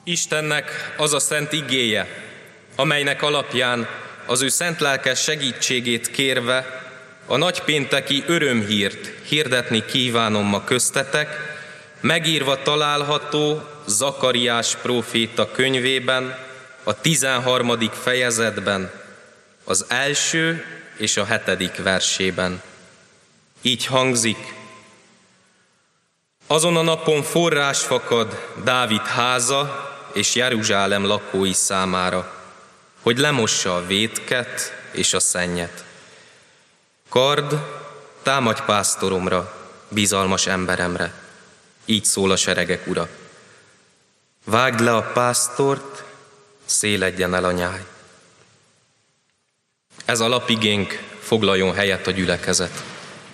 Istennek az a szent igéje, amelynek alapján az ő szent lelkes segítségét kérve a nagypénteki örömhírt hirdetni kívánom ma köztetek, megírva található Zakariás próféta könyvében, a 13. fejezetben, az 1. és a 7. versében. Így hangzik: azon a napon forrás fakad Dávid háza és Jeruzsálem lakói számára, hogy lemossa a vétket és a szennyet. Kard, támadj pásztoromra, bizalmas emberemre, így szól a seregek Ura. Vágd le a pásztort, széledjen el a nyáj. Ez a lapigénk, foglaljon helyet a gyülekezet.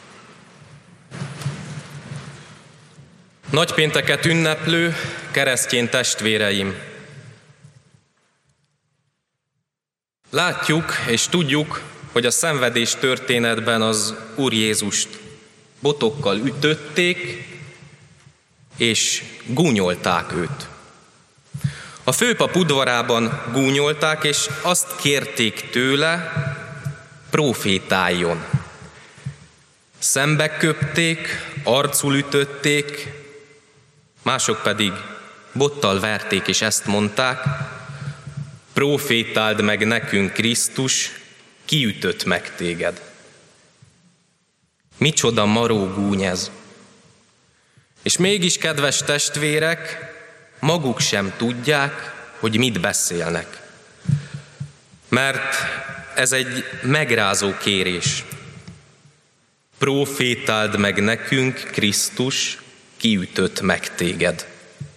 Nagypénteket ünneplő keresztény testvéreim! Látjuk és tudjuk, hogy a szenvedés történetben az Úr Jézust botokkal ütötték és gúnyolták őt. A főpap udvarában gúnyolták, és azt kérték tőle, prófétáljon. Szembe köpték, arcul ütötték, mások pedig bottal verték, és ezt mondták: prófétáld meg nekünk, Krisztus, ki ütött meg téged. Micsoda maró gúny ez! És mégis, kedves testvérek, maguk sem tudják, hogy mit beszélnek. Mert ez egy megrázó kérés. Prófétáld meg nekünk, Krisztus, ki ütött meg téged.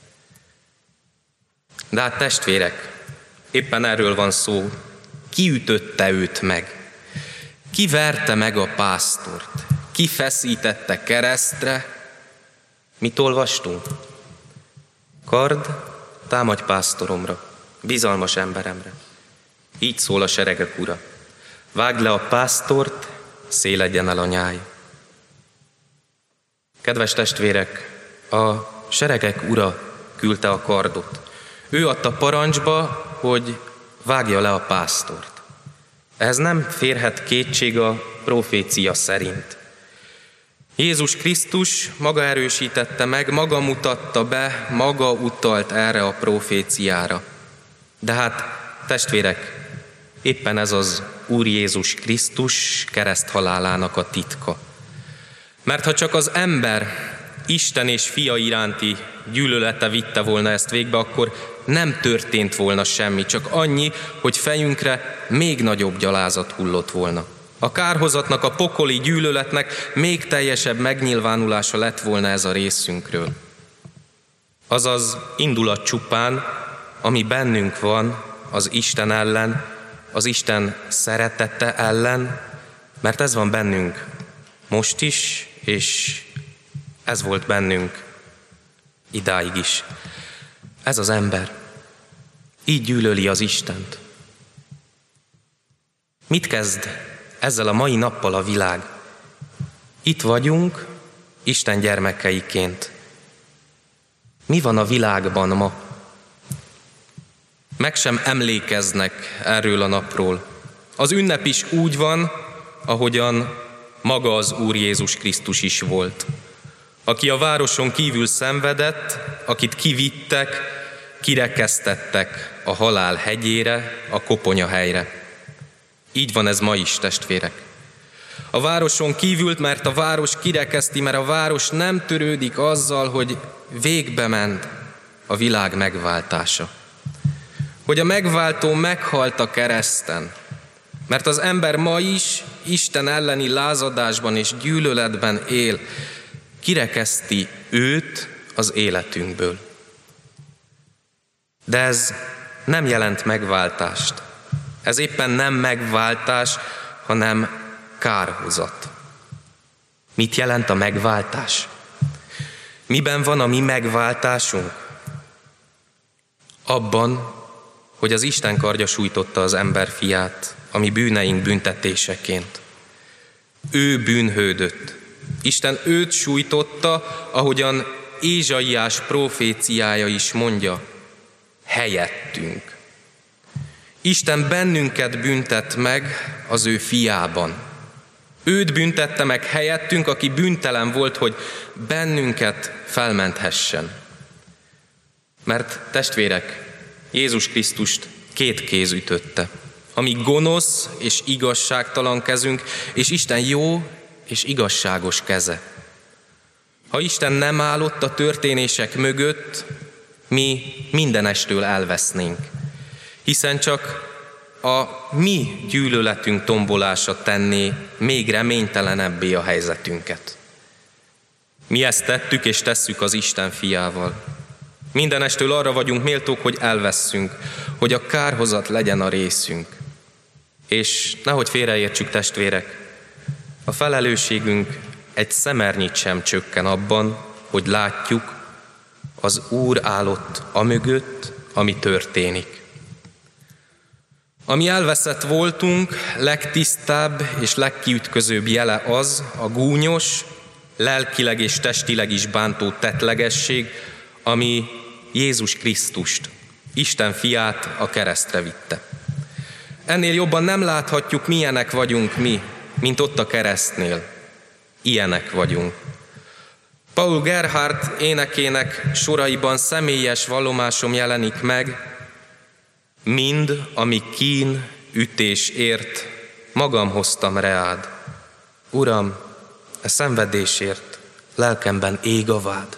De hát testvérek, éppen erről van szó. Ki ütötte őt meg? Ki verte meg a pásztort? Ki feszítette keresztre? Mit olvastunk? Kard, támadj pásztoromra, bizalmas emberemre. Így szól a seregek Ura. Vágd le a pásztort, széledjen el a nyáj. Kedves testvérek, a seregek Ura küldte a kardot. Ő adta parancsba, hogy vágja le a pásztort. Ez nem férhet kétség a profécia szerint. Jézus Krisztus maga erősítette meg, maga mutatta be, maga utalt erre a proféciára. De hát, testvérek, éppen ez az Úr Jézus Krisztus kereszthalálának a titka. Mert ha csak az ember Isten és Fia iránti gyűlölete vitte volna ezt végbe, akkor nem történt volna semmi, csak annyi, hogy fejünkre még nagyobb gyalázat hullott volna. A kárhozatnak, a pokoli gyűlöletnek még teljesebb megnyilvánulása lett volna ez a részünkről. Azaz indulat csupán, ami bennünk van az Isten ellen, az Isten szeretete ellen, mert ez van bennünk most is, és ez volt bennünk idáig is. Ez az ember így gyűlöli az Istent. Mit kezd ezzel a mai nappal a világ? Itt vagyunk, Isten gyermekeiként. Mi van a világban ma? Meg sem emlékeznek erről a napról. Az ünnep is úgy van, ahogyan maga az Úr Jézus Krisztus is volt, aki a városon kívül szenvedett, akit kivittek, kirekesztettek a halál hegyére, a koponyahelyre. Így van ez ma is, testvérek. A városon kívült, mert a város kirekeszti, mert a város nem törődik azzal, hogy végbe ment a világ megváltása. Hogy a megváltó meghalt a kereszten, mert az ember ma is Isten elleni lázadásban és gyűlöletben él, kirekeszti őt az életünkből. De ez nem jelent megváltást. Ez éppen nem megváltás, hanem kárhozat. Mit jelent a megváltás? Miben van a mi megváltásunk? Abban, hogy az Isten kardja sújtotta az ember fiát, a mi bűneink büntetéseként. Ő bűnhődött. Isten őt sújtotta, ahogyan Ézsaiás proféciája is mondja. helyettünk. Isten bennünket büntet meg az ő fiában. Őt büntette meg helyettünk, aki bűntelen volt, hogy bennünket felmenthessen. Mert testvérek, Jézus Krisztust 2 kéz ütötte. Ami gonosz és igazságtalan kezünk, és Isten jó és igazságos keze. Ha Isten nem állott a történések mögött, mi mindenestől elvesznénk. Hiszen csak a mi gyűlöletünk tombolása tenné még reménytelenebbé a helyzetünket. Mi ezt tettük és tesszük az Isten fiával. Mindenestől arra vagyunk méltók, hogy elvesszünk, hogy a kárhozat legyen a részünk. És nehogy félreértsük, testvérek, a felelősségünk egy szemernyit sem csökken abban, hogy látjuk, az Úr állott amögött, ami történik. Ami elveszett voltunk, legtisztább és legkiütközőbb jele az a gúnyos, lelkileg és testileg is bántó tettlegesség, ami Jézus Krisztust, Isten fiát a keresztre vitte. Ennél jobban nem láthatjuk, milyenek vagyunk mi, mint ott a keresztnél. Ilyenek vagyunk. Paul Gerhardt énekének soraiban személyes vallomásom jelenik meg: mind, ami kín, ütés ért, magam hoztam reád. Uram, e szenvedésért lelkemben ég a vád.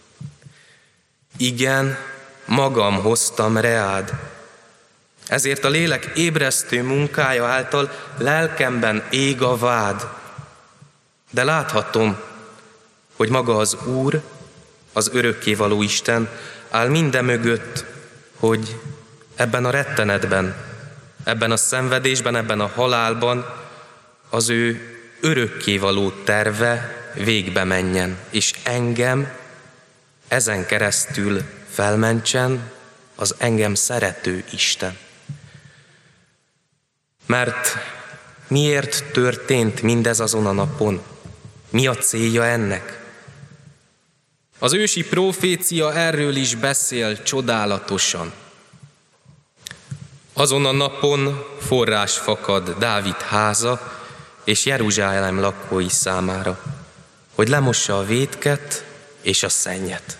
Igen, magam hoztam reád. Ezért a lélek ébresztő munkája által lelkemben ég a vád. De láthatom, hogy maga az Úr, az örökkévaló Isten áll minden mögött, hogy ebben a rettenetben, ebben a szenvedésben, ebben a halálban az ő örökkévaló terve végbe menjen, és engem ezen keresztül felmentsen az engem szerető Isten. Mert miért történt mindez azon a napon? Mi a célja ennek? Az ősi profécia erről is beszél csodálatosan. Azon a napon forrás fakad Dávid háza és Jeruzsálem lakói számára, hogy lemossa a vétket és a szennyet.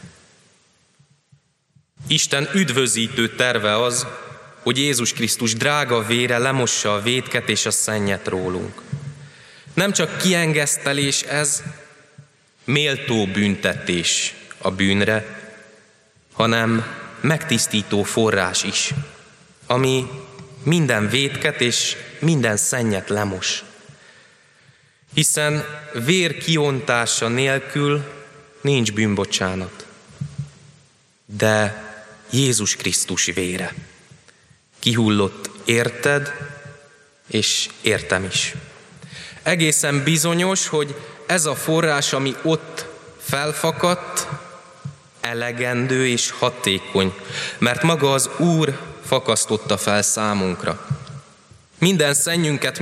Isten üdvözítő terve az, hogy Jézus Krisztus drága vére lemossa a vétket és a szennyet rólunk. Nem csak kiengesztelés ez, méltó büntetés a bűnre, hanem megtisztító forrás is, ami minden vétket és minden szennyet lemos. Hiszen vér kiontása nélkül nincs bűnbocsánat. De Jézus Krisztus vére kihullott érted és értem is. Egészen bizonyos, hogy ez a forrás, ami ott felfakadt, elegendő és hatékony, mert maga az Úr fakasztotta fel számunkra. Minden szennyünket,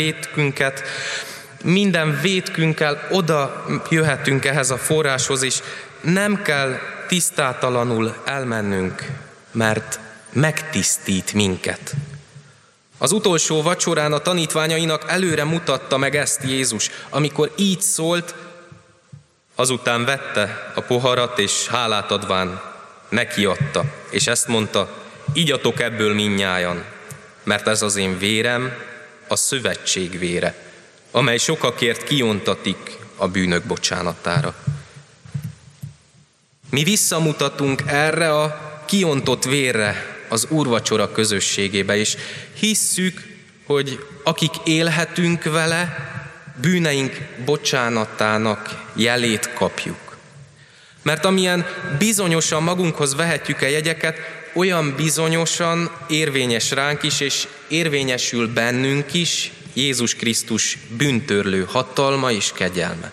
minden vétkünkkel oda jöhetünk ehhez a forráshoz, és nem kell tisztátalanul elmennünk, mert megtisztít minket. Az utolsó vacsorán a tanítványainak előre mutatta meg ezt Jézus, amikor így szólt, azután vette a poharat, és hálát adván nekiadta, és ezt mondta: igyatok ebből mindnyájan, mert ez az én vérem, a szövetség vére, amely sokakért kiontatik a bűnök bocsánatára. Mi visszamutatunk erre a kiontott vérre az úrvacsora közösségébe, és hisszük, hogy akik élhetünk vele, bűneink bocsánatának jelét kapjuk. Mert amilyen bizonyosan magunkhoz vehetjük a jegyeket, olyan bizonyosan érvényes ránk is, és érvényesül bennünk is Jézus Krisztus bűntörlő hatalma és kegyelme.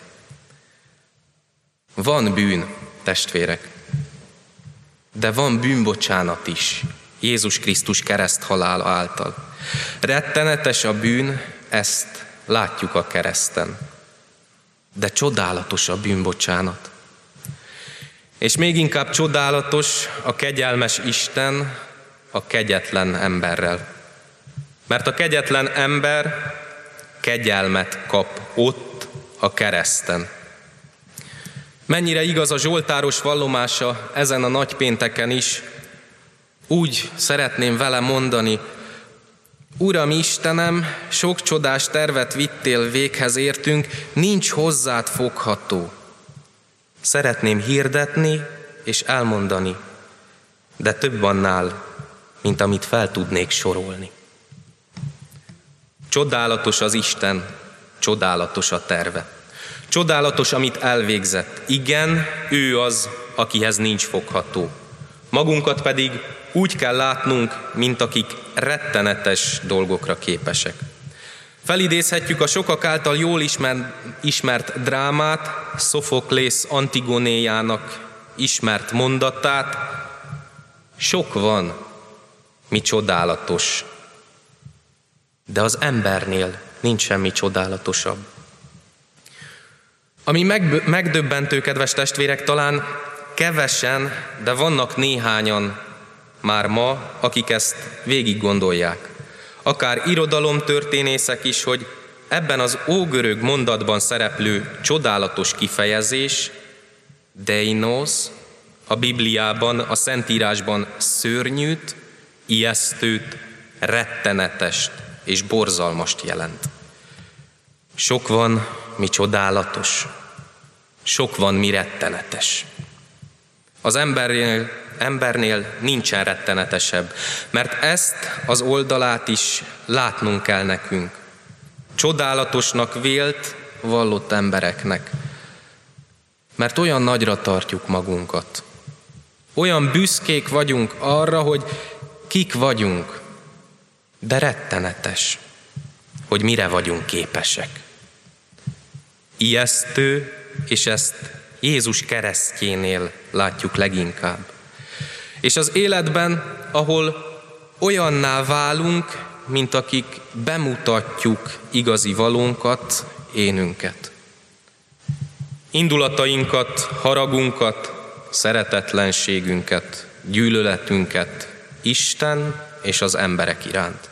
Van bűn, testvérek, de van bűnbocsánat is Jézus Krisztus kereszthalála által. Rettenetes a bűn, ezt látjuk a kereszten, de csodálatos a bűnbocsánat. És még inkább csodálatos a kegyelmes Isten a kegyetlen emberrel. Mert a kegyetlen ember kegyelmet kap ott a kereszten. Mennyire igaz a zsoltáros vallomása ezen a nagypénteken is, úgy szeretném vele mondani: Uram Istenem, sok csodás tervet vittél véghez értünk, nincs hozzád fogható. Szeretném hirdetni és elmondani, de több annál, mint amit fel tudnék sorolni. Csodálatos az Isten, csodálatos a terve. Csodálatos, amit elvégzett. Igen, ő az, akihez nincs fogható. Magunkat pedig úgy kell látnunk, mint akik rettenetes dolgokra képesek. Felidézhetjük a sokak által jól ismert drámát, Szofoklész Antigonéjának ismert mondatát: sok van, mi csodálatos, de az embernél nincs semmi csodálatosabb. Ami megdöbbentő, kedves testvérek, talán kevesen, de vannak néhányan már ma, akik ezt végig gondolják. Akár irodalomtörténészek is, hogy ebben az ógörög mondatban szereplő csodálatos kifejezés, deinos, a Bibliában, a Szentírásban szörnyűt, ijesztőt, rettenetest és borzalmast jelent. Sok van, mi csodálatos, sok van, mi rettenetes. Az embernél nincsen rettenetesebb, mert ezt az oldalát is látnunk kell nekünk. Csodálatosnak vélt, vallott embereknek, mert olyan nagyra tartjuk magunkat. Olyan büszkék vagyunk arra, hogy kik vagyunk, de rettenetes, hogy mire vagyunk képesek. Ijesztő, és ezt Jézus keresztjénél látjuk leginkább. És az életben, ahol olyanná válunk, mint akik bemutatjuk igazi valónkat, énünket. Indulatainkat, haragunkat, szeretetlenségünket, gyűlöletünket Isten és az emberek iránt.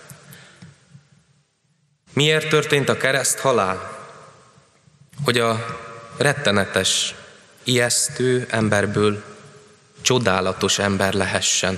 Miért történt a kereszthalál? Hogy a rettenetes, ijesztő emberből csodálatos ember lehessen.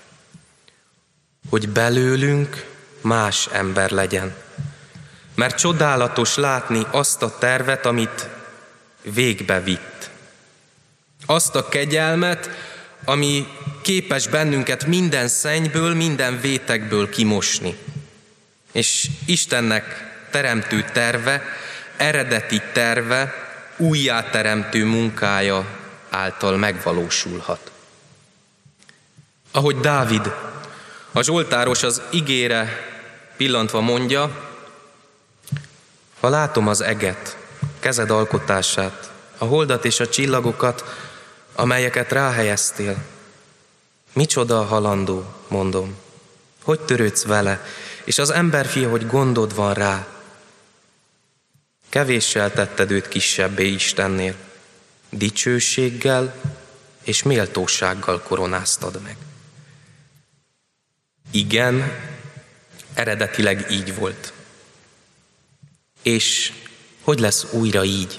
Hogy belőlünk más ember legyen. Mert csodálatos látni azt a tervet, amit végbe vitt. Azt a kegyelmet, ami képes bennünket minden szennyből, minden vétegből kimosni. És Istennek teremtő terve, eredeti terve, újjáteremtő munkája által megvalósulhat. Ahogy Dávid, a zsoltáros az igére pillantva mondja: ha látom az eget, kezed alkotását, a holdat és a csillagokat, amelyeket ráhelyeztél, micsoda a halandó, mondom, hogy törődsz vele, és az emberfia, hogy gondod van rá. Kevéssel tetted őt kisebbé Istennél, dicsőséggel és méltósággal koronáztad meg. Igen, eredetileg így volt. És hogy lesz újra így?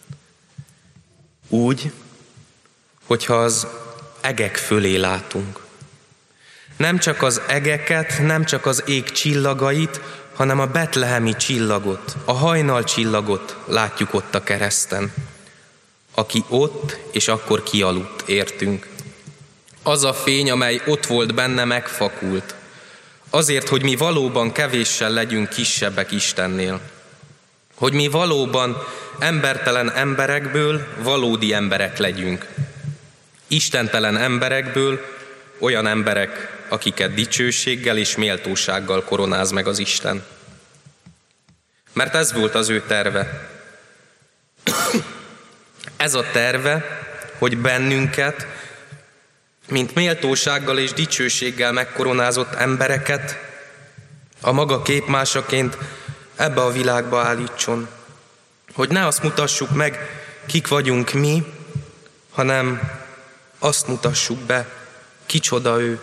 Úgy, hogyha az egek fölé látunk. Nem csak az egeket, nem csak az ég csillagait, hanem a betlehemi csillagot, a hajnal csillagot látjuk ott a kereszten. Aki ott és akkor kialudt értünk. Az a fény, amely ott volt benne, megfakult. Azért, hogy mi valóban kevéssel legyünk kisebbek Istennél. Hogy mi valóban embertelen emberekből valódi emberek legyünk. Istentelen emberekből olyan emberek, akiket dicsőséggel és méltósággal koronáz meg az Isten. Mert ez volt az ő terve. Ez a terve, hogy bennünket, mint méltósággal és dicsőséggel megkoronázott embereket a maga képmásaként ebbe a világba állítson. Hogy ne azt mutassuk meg, kik vagyunk mi, hanem azt mutassuk be, kicsoda ő.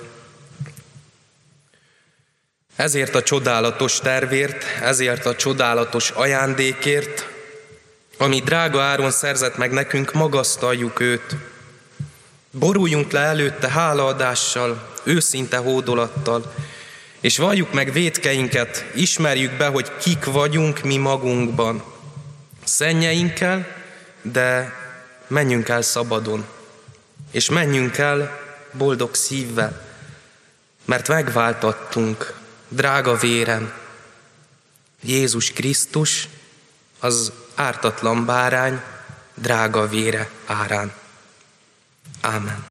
Ezért a csodálatos tervért, ezért a csodálatos ajándékért, ami drága áron szerzett meg nekünk, magasztaljuk őt. Boruljunk le előtte hálaadással, őszinte hódolattal, és valljuk meg vétkeinket, ismerjük be, hogy kik vagyunk mi magunkban. Szennyeinkkel, de menjünk el szabadon, és menjünk el boldog szívvel, mert megváltattunk drága véren. Jézus Krisztus, az ártatlan bárány, drága vére árán. Ámen.